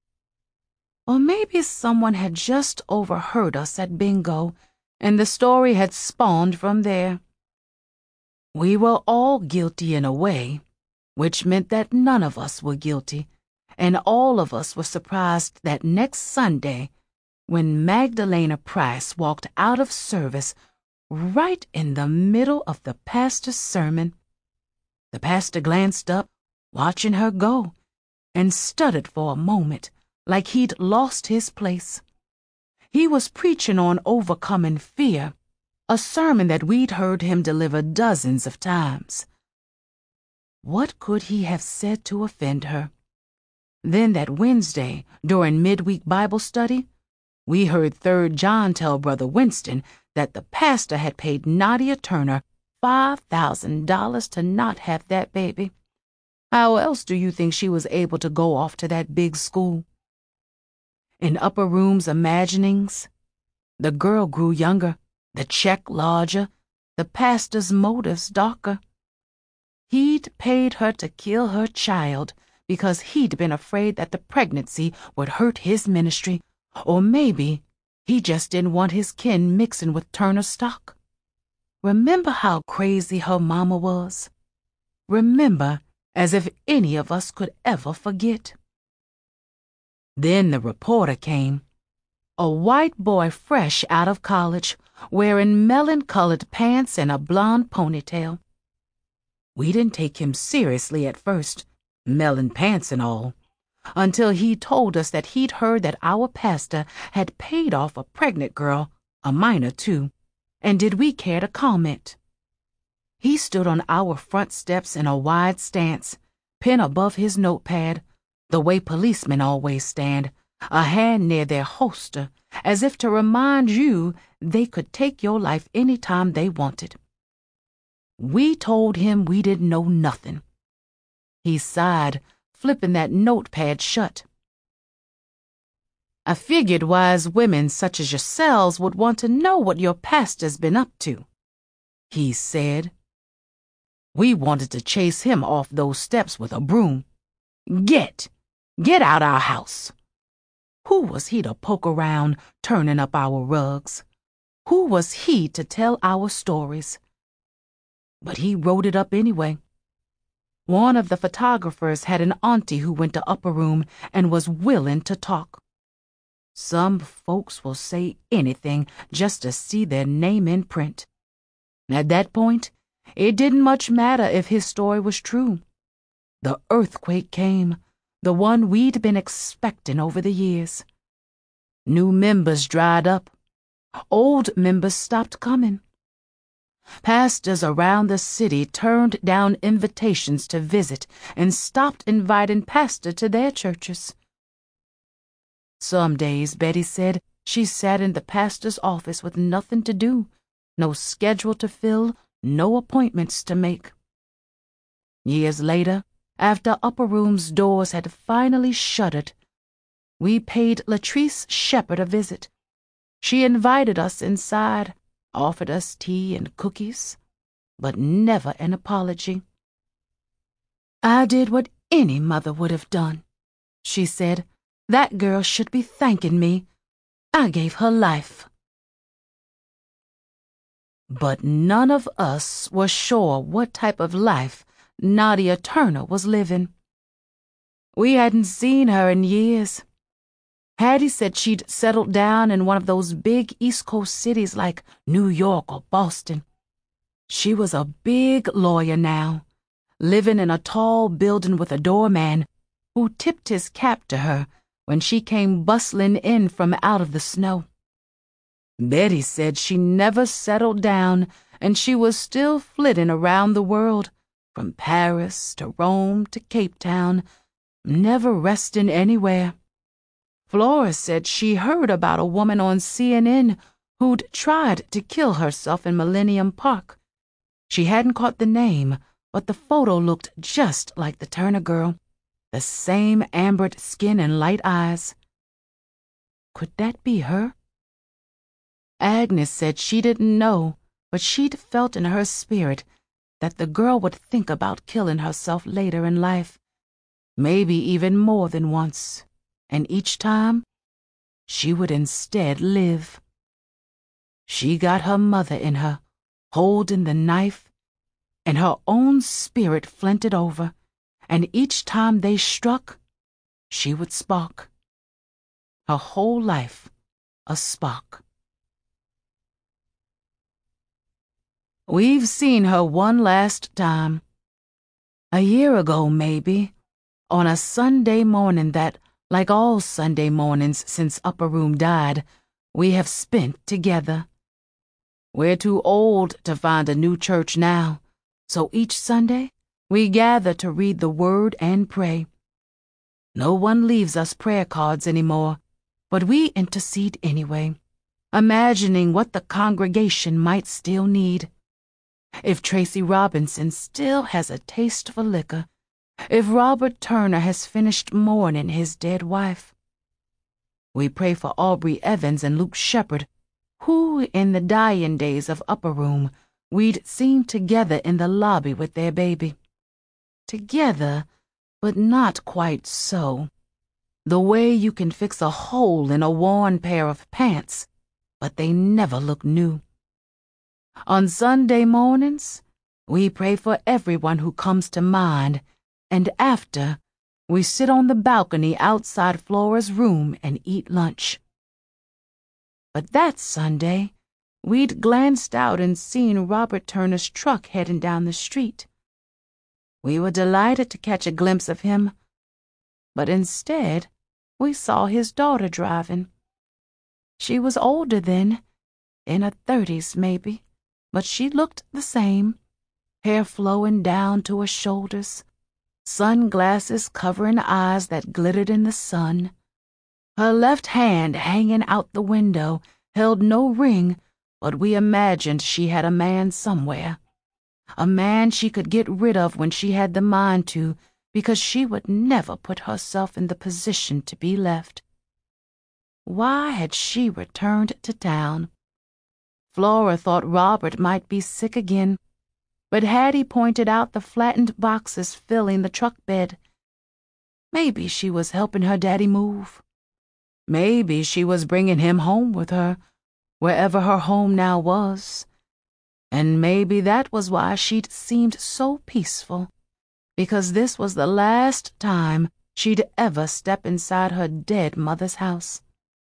Or maybe someone had just overheard us at bingo, and the story had spawned from there. We were all guilty in a way, which meant that none of us were guilty, and all of us were surprised that next Sunday, when Magdalena Price walked out of service right in the middle of the pastor's sermon, the pastor glanced up, watching her go, and stuttered for a moment, like he'd lost his place. He was preaching on overcoming fear, a sermon that we'd heard him deliver dozens of times. What could he have said to offend her? Then that Wednesday, during midweek Bible study, we heard 3rd John tell Brother Winston that the pastor had paid Nadia Turner $5,000 to not have that baby. How else do you think she was able to go off to that big school? In Upper Room's imaginings, the girl grew younger, the check larger, the pastor's motives darker. He'd paid her to kill her child because he'd been afraid that the pregnancy would hurt his ministry, or maybe he just didn't want his kin mixing with Turner stock. Remember how crazy her mama was? Remember as if any of us could ever forget. Then the reporter came, a white boy fresh out of college, wearing melon-colored pants and a blonde ponytail. We didn't take him seriously at first, melon pants and all, until he told us that he'd heard that our pastor had paid off a pregnant girl, a minor too, and did we care to comment? He stood on our front steps in a wide stance, pen above his notepad, the way policemen always stand, a hand near their holster, as if to remind you they could take your life any time they wanted. We told him we didn't know nothing. He sighed, flipping that notepad shut. I figured wise women such as yourselves would want to know what your pastor's been up to, he said. We wanted to chase him off those steps with a broom. Get out our house. Who was he to poke around, turning up our rugs? Who was he to tell our stories? But he wrote it up anyway. One of the photographers had an auntie who went to Upper Room and was willing to talk. Some folks will say anything just to see their name in print. At that point, it didn't much matter if his story was true. The earthquake came, the one we'd been expecting over the years. New members dried up. Old members stopped coming. Pastors around the city turned down invitations to visit and stopped inviting pastors to their churches. Some days, Betty said, she sat in the pastor's office with nothing to do, no schedule to fill, no appointments to make. Years later, after Upper Room's doors had finally shuttered, we paid Latrice Shepherd a visit. She invited us inside, offered us tea and cookies, but never an apology. "I did what any mother would have done," she said. "That girl should be thanking me. I gave her life." But none of us were sure what type of life Nadia Turner was living. We hadn't seen her in years. Hattie said she'd settled down in one of those big East Coast cities like New York or Boston. She was a big lawyer now, living in a tall building with a doorman who tipped his cap to her when she came bustling in from out of the snow. Betty said she never settled down, and she was still flitting around the world, from Paris to Rome to Cape Town, never resting anywhere. Flora said she heard about a woman on CNN who'd tried to kill herself in Millennium Park. She hadn't caught the name, but the photo looked just like the Turner girl, the same ambered skin and light eyes. Could that be her? Agnes said she didn't know, but she'd felt in her spirit that the girl would think about killing herself later in life, maybe even more than once, and each time she would instead live. She got her mother in her, holding the knife, and her own spirit flinted over, and each time they struck, she would spark. Her whole life a spark. We've seen her one last time. A year ago, maybe, on a Sunday morning that, like all Sunday mornings since Upper Room died, we have spent together. We're too old to find a new church now, so each Sunday we gather to read the Word and pray. No one leaves us prayer cards anymore, but we intercede anyway, imagining what the congregation might still need. If Tracy Robinson still has a taste for liquor, if Robert Turner has finished mourning his dead wife. We pray for Aubrey Evans and Luke Shepherd, who, in the dying days of Upper Room, we'd seen together in the lobby with their baby. Together, but not quite so. The way you can fix a hole in a worn pair of pants, but they never look new. On Sunday mornings, we pray for everyone who comes to mind, and after, we sit on the balcony outside Flora's room and eat lunch. But that Sunday, we'd glanced out and seen Robert Turner's truck heading down the street. We were delighted to catch a glimpse of him, but instead, we saw his daughter driving. She was older then, in her 30s maybe, but she looked the same, hair flowing down to her shoulders, sunglasses covering eyes that glittered in the sun. Her left hand hanging out the window held no ring, but we imagined she had a man somewhere, a man she could get rid of when she had the mind to, because she would never put herself in the position to be left. Why had she returned to town? Flora thought Robert might be sick again, but Hattie pointed out the flattened boxes filling the truck bed. Maybe she was helping her daddy move. Maybe she was bringing him home with her, wherever her home now was. And maybe that was why she'd seemed so peaceful, because this was the last time she'd ever step inside her dead mother's house.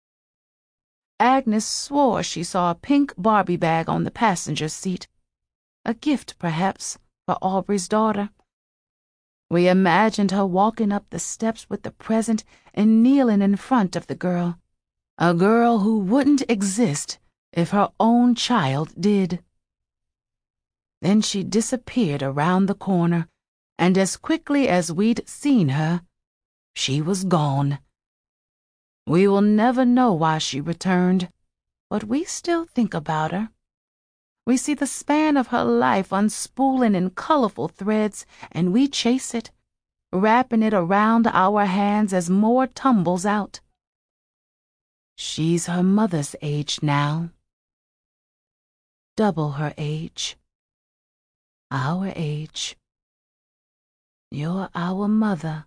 Agnes swore she saw a pink Barbie bag on the passenger seat, a gift, perhaps, for Aubrey's daughter. We imagined her walking up the steps with the present and kneeling in front of the girl, a girl who wouldn't exist if her own child did. Then she disappeared around the corner, and as quickly as we'd seen her, she was gone. We will never know why she returned, but we still think about her. We see the span of her life unspooling in colorful threads, and we chase it, wrapping it around our hands as more tumbles out. She's her mother's age now. Double her age. Our age. You're our mother.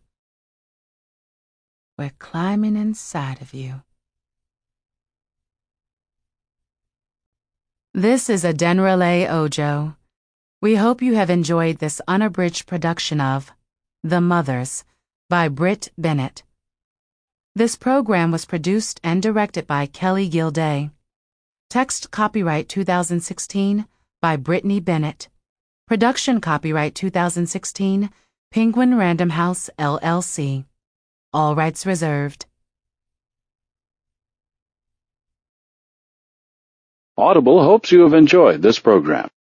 We're climbing inside of you. This is Adenrale Ojo. We hope you have enjoyed this unabridged production of The Mothers by Britt Bennett. This program was produced and directed by Kelly Gilday. Text copyright 2016 by Brittany Bennett. Production copyright 2016, Penguin Random House, LLC. All rights reserved. Audible hopes you have enjoyed this program.